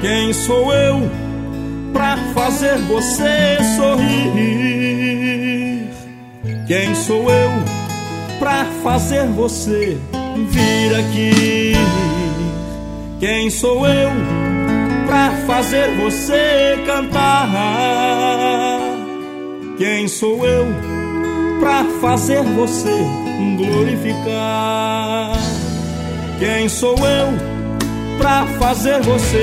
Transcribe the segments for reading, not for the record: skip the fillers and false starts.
Quem sou eu pra fazer você sorrir? Quem sou eu pra fazer você vir aqui? Quem sou eu pra fazer você cantar? Quem sou eu pra fazer você glorificar? Quem sou eu pra fazer você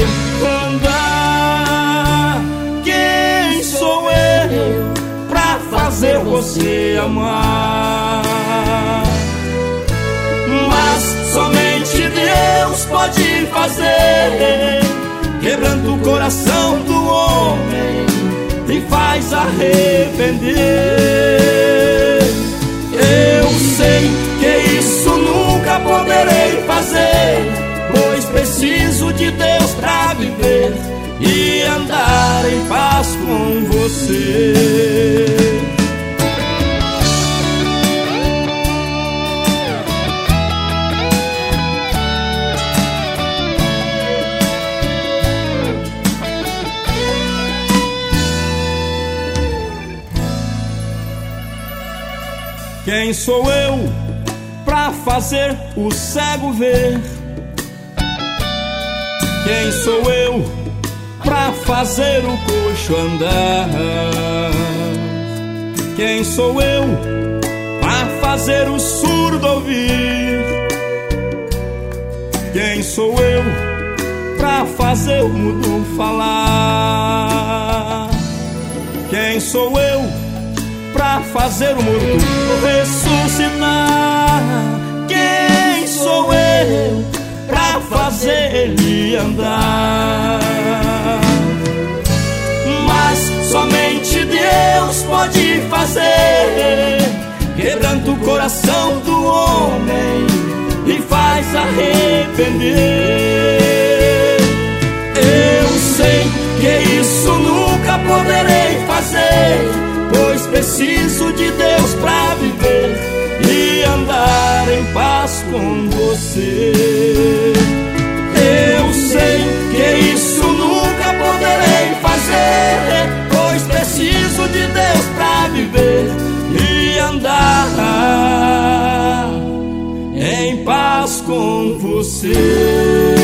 andar? Quem sou eu pra fazer você amar? Mas somente Deus pode fazer, quebrando o coração do homem e faz arrepender. Eu sei que isso nunca poderei fazer, pois preciso de Deus pra viver e andar em paz com você. Quem sou eu pra fazer o cego ver? Quem sou eu pra fazer o coxo andar? Quem sou eu pra fazer o surdo ouvir? Quem sou eu pra fazer o mudo falar? Quem sou eu pra fazer o morto ressuscitar? Quem sou eu pra fazer ele andar? Mas somente Deus pode fazer, quebrando o coração do homem e faz arrepender. Eu sei que isso nunca poderei fazer, pois preciso de Deus pra viver e andar em paz com você. Eu sei que isso nunca poderei fazer, pois preciso de Deus pra viver e andar em paz com você.